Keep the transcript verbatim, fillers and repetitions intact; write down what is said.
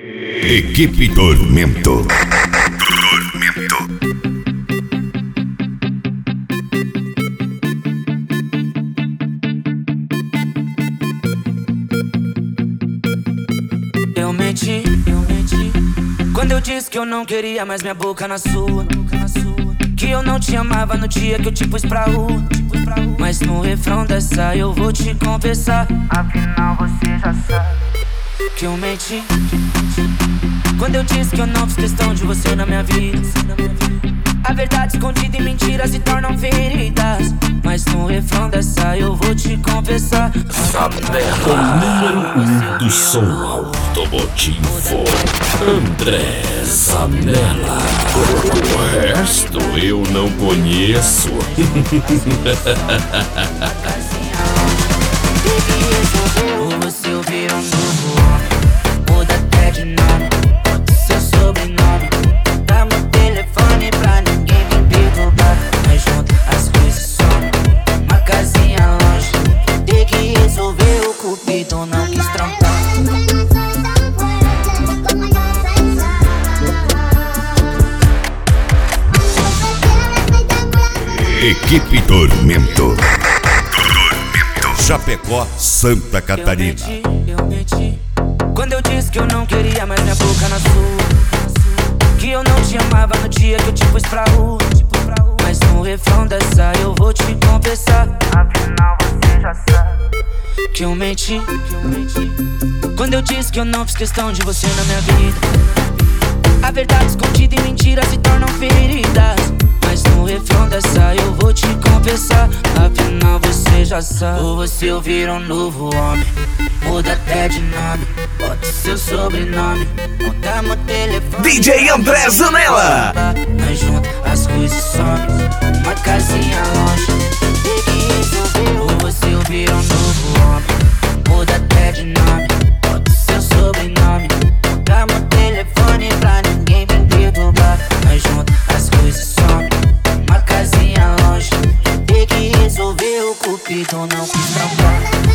Equipe Tormento. Tormento. Eu menti, eu menti quando eu disse que eu não queria mais minha boca na sua, que eu não te amava no dia que eu te pus pra rua. Mas no refrão dessa eu vou te confessar, afinal você já sabe que eu menti quando eu disse que eu não fiz questão de você na minha vida. A verdade escondida em mentiras se tornam feridas. Mas no refrão dessa eu vou te confessar, Zanella, o número um do som automotivo, André Zanella. O resto eu não conheço. Ou você ouvir um novo homem, muda até de nome, bota seu sobrenome, dá meu telefone pra ninguém me perturbar. Mas junto as coisas somem, uma casinha longe, tem que resolver, o cupido não quis trampar. Equipe Tormento. Tormento. Chapecó, Santa Catarina. Eu menti, eu menti quando eu disse que eu não queria mais minha boca na sua, que eu não te amava no dia que eu te pus pra rua. Mas no refrão dessa eu vou te confessar, afinal você já sabe que eu menti quando eu disse que eu não fiz questão de você na minha vida. A verdade escondida em mentiras se tornam feridas. Mas no refrão dessa eu vou te confessar, afinal você já sabe. Ou você ouvir um novo homem, muda até de nome, bota seu sobrenome, muda meu telefone. D J André Zanella. Mas junto as coisas somem, uma casinha longe, tem que resolver. Ou você ouvir um novo homem, muda até de nome, bota seu sobrenome, muda meu telefone pra ninguém me perturbar. Mas junto as coisas somem, uma casinha longe, tem que resolver, o cupido não quis trampar.